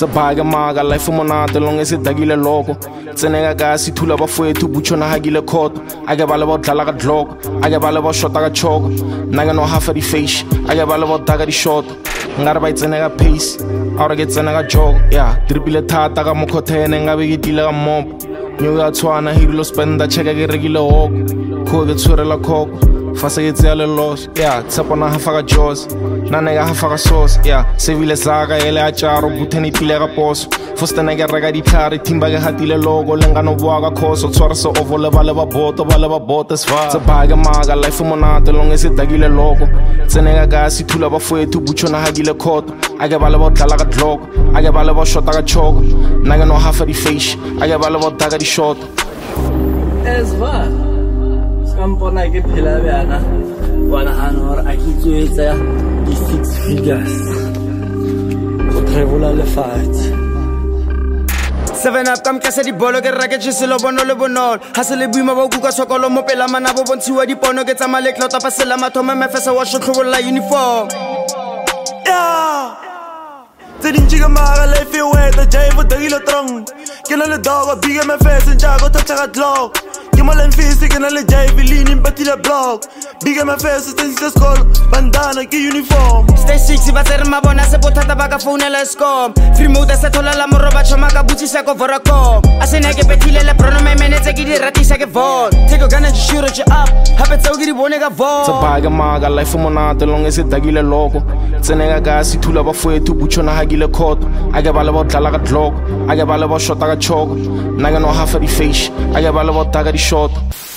Tsabhaga maga life monate long as it dagile logo tsenega ka sithula bafowethu butshona hagile khoto ake ba le ba dlala ka dloko ake ba le ba shota ka choko nanga no half the face ake ba le ba daga di shot ngare ba itsenega pace ahora ke tsenega jog yeah dribble thata ka mokhothene ngabe ke dile ka mob nyo ya tshwana hirilo spenda cheka ke regile hoko kho ke tshwerela khoko fase ke tsele loss yeah tsapona hafa ka jaws nanega hafa ka sauce yeah sevile zaga ele a charo butheni tile ka poso fostena ke rega di thari timba ke hatile logo lengano bua ka khoso tshwara so ovole ba le ba bota swa Tsabhaga maga life monate long as it dagile logo tsenega ka sithula bafowethu butshona hagile khoto ake ba le ba dlala ka dloko ake ba le ba shota ka choko nanga no half the face ake ba le ba daga di shot as well kampona ke phela bana wana hanor a kitsetsa di 6 figures go travel le fight 7 up kam kase di bolo ke rake tselo bonolo bonolo hasele buima ba kuka sokolo mo pela mana bo bontshiwa dipono ke tsa maleklo tapa sela mathoma mefesa wa shotlobola uniform yeah Tedinjiga mara le feel way the jay for the kilo trong kena le dog big me face njago tacha dlog Kimala fisi kena le jay vilini mbati le blog big me face tense school bandana ke uniform stay 6 ba tsere mabona se bothata ba ka phone la scom free mode se thola la moroba choma ka butsisa ko Vodacom asene ke betile le pronome menetse ke di ratisa ke vol take gonna shoot it up hape tsao ke di bone ka vol Tsabhaga maga life monate long as it dagile logo tsenega ka sithula bafowethu butshona hagile khoto ake ba le ba dlala ka dloko ake ba le ba shota ka choko nanga no half the face ake ba le ba daga di shot